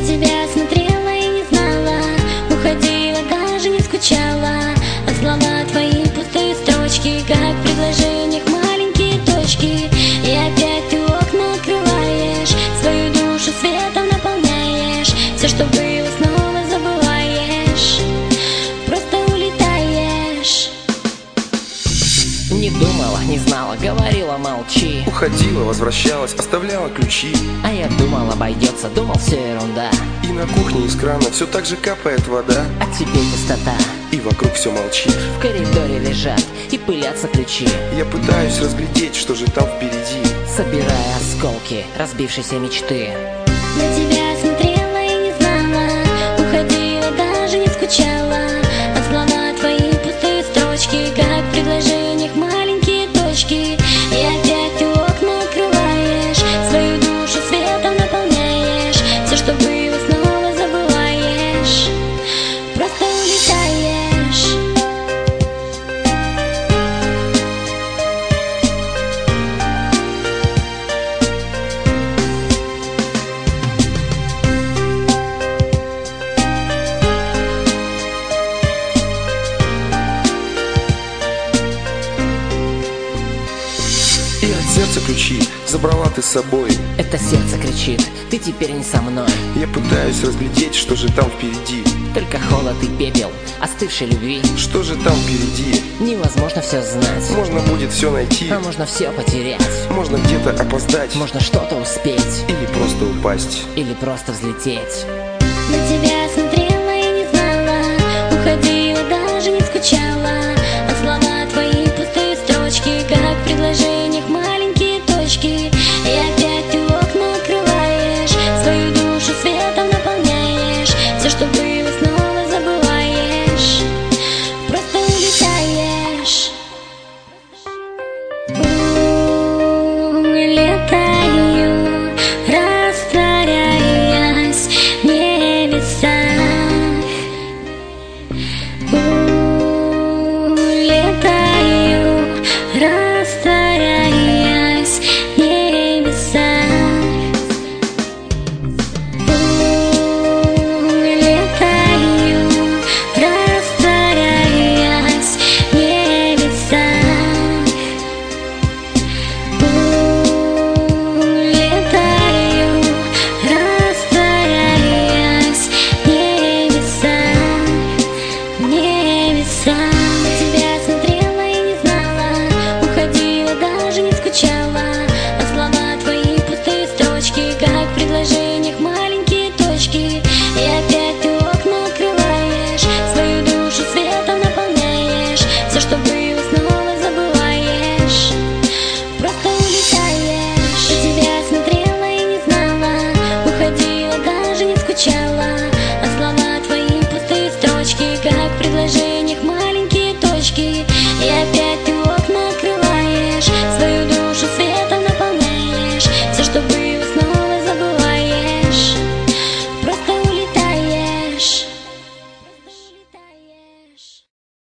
тебя смотрела и не знала, уходила, даже не скучала. От слова твои пустые строчки, как в предложениях маленькие точки. И опять ты окна открываешь, свою душу светом наполняешь. Все, что было, снова забываешь, просто улетаешь. Не думала, не знала, говорила молчи. Уходила, возвращалась, оставляла ключи. А я думал, обойдется, думал, все ерунда. И на кухне из крана все так же капает вода. А теперь пустота, И вокруг все молчит. в коридоре лежат и пылятся ключи. Я пытаюсь разглядеть, что же там впереди. Собирая осколки разбившейся мечты. На тебя смотрела и не знала, уходила, даже не скучала. От слова твои пустые строчки, как в предложениях маленькие точки. И опять ты окна открываешь, свою душу светом наполняешь. Все, что было, снова забываешь, просто улетаешь. И от сердца ключи забрала ты с собой. Это сердце кричит, ты теперь не со мной. Я пытаюсь разглядеть, что же там впереди. Только холод и пепел остывшей любви. Что же там впереди? Невозможно все знать, Можно будет все найти. а можно все потерять. Можно где-то опоздать. Можно что-то успеть Или просто упасть. или просто взлететь. На тебя смотрела и не знала, уходила, даже не скучала.